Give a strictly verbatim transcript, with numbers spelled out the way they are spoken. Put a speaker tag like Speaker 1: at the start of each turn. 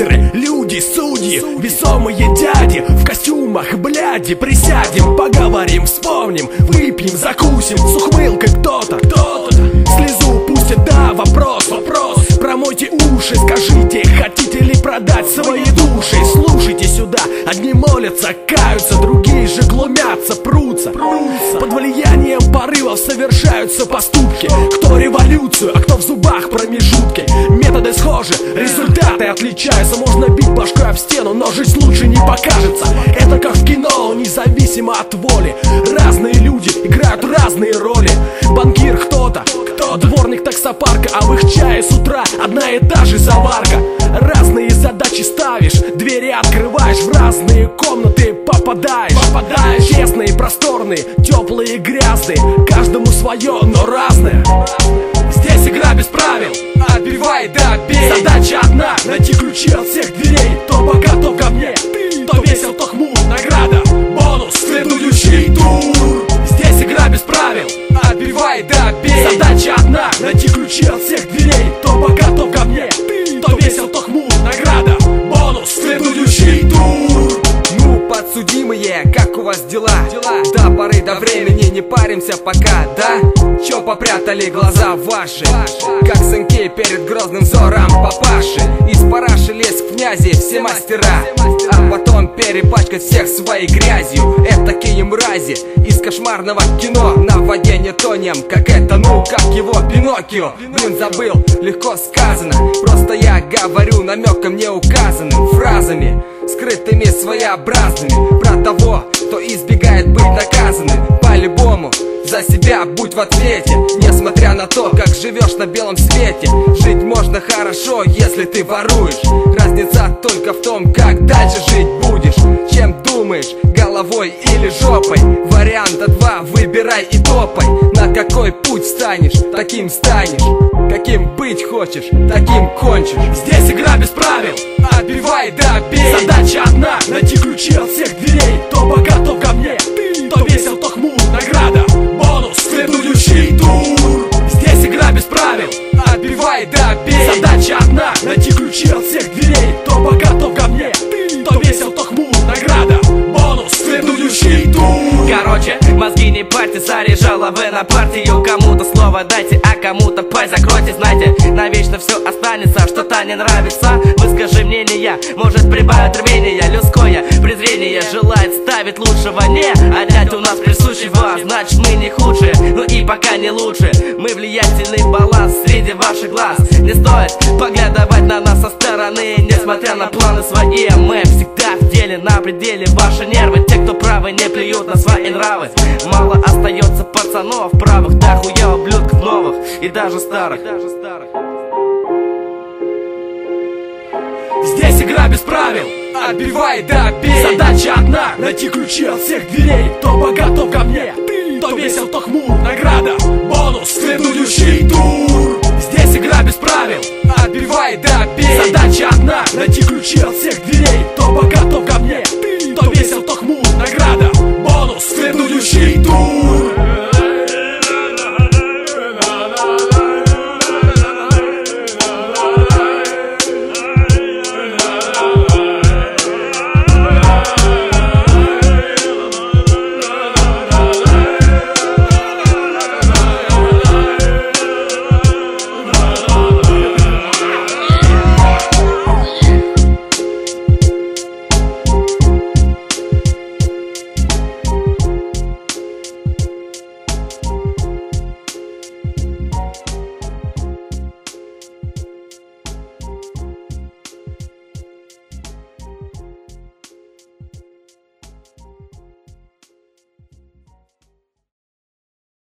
Speaker 1: лидеры, люди, судьи, весомые дяди в костюмах, бляди. Присядем, поговорим, вспомним, выпьем, закусим с ухмылкой кто-то, кто-то слезу пустит, да, вопрос, вопрос. Промойте уши, скажите, хотите ли продать свои души? Слушайте сюда, одни молятся, каются, другие же глумятся, прутся, прутся. Под влиянием порывов совершаются поступки. Кто революцию, а кто в зубах промежутки. Методы схожи, результаты отличаются. Можно бить башкой об стену, но жизнь лучше не покажется. Это как в кино, независимо от воли. Разные люди играют разные роли. Банкир кто-то, кто дворник таксопарка, а в их чае с утра одна и та же заварка. Разные задачи ставишь, двери открываешь, в разные комнаты попадаешь, попадаешь. Честные, просторные, теплые, грязные, каждому свое, но разное. Здесь игра без правил, отбивай да бей. Задача одна, найти ключи от всех дверей. То богат, то ко мне, то весел, то хмур. Награда, бонус, следующий тур. Здесь игра без правил, отбивай да бей. Задача одна, найти ключи от всех дверей. То богат, то ко мне, то весел, то хмур. Награда, бонус, следующий тур.
Speaker 2: Ну, подсудимые, как у вас дела? дела? До поры до времени не паримся пока, да? Чё попрятали глаза ваши? Как сынки перед грозным взором папаши. Из параши лезть в князи все мастера, а потом перепачкать всех своей грязью. Это такие мрази из кошмарного кино. На воде не тонем, как это, ну, как его Пиноккио. Блин, забыл, легко сказано. Просто я говорю намеком не указанным фразами, скрытыми, своеобразными. Про того, кто избегает быть наказанным. По-любому за себя будь в ответе, несмотря на то, как живешь на белом свете. Жить можно хорошо, если ты воруешь. Разница только в том, как дальше жить будешь. Чем думаешь, головой или жопой? Варианта два, выбирай и топай. На какой путь станешь, таким станешь. Каким быть хочешь, таким кончишь.
Speaker 1: Здесь игра без правил,
Speaker 2: отбивай да бей.
Speaker 1: Задача одна, найти ключи от всех дверей. То богат, то ко мне, то весел, то хмур. Награда, бонус, следующий тур. Здесь игра без правил,
Speaker 2: отбивай да бей.
Speaker 1: Задача одна, найти ключи от всех дверей. То богат, то ко мне, то весел, то хмур. Награда, бонус, следующий тур.
Speaker 3: Короче, мозги не парьте, заряжала вы на партию. Кому-то слово дайте, а кому-то пасть закройте. Знаете, навечно все останется, что-то не нравится. Выскажи мнение, может прибавит рвение. Людское презрение желает ставить лучшего не. Опять у нас присущего, значит мы не худшие, но и пока не лучше. Мы влиятельный баланс среди ваших глаз. Не стоит поглядывать на нас со стороны, несмотря на планы свои. Мы всегда в деле, на пределе. Ваши нервы, те, кто правы, не плюют на свои нравы. Мало остается пацанов правых, да хуя ублюдков новых и даже старых.
Speaker 1: Здесь игра без правил,
Speaker 2: отбивай да бей.
Speaker 1: Задача одна, найти ключи от всех дверей. То богат, то ко мне, то весел, то хмур. Награда, бонус, следующий тур. Здесь игра без правил,
Speaker 2: отбивай да бей.
Speaker 1: Задача одна, найти ключи от всех дверей.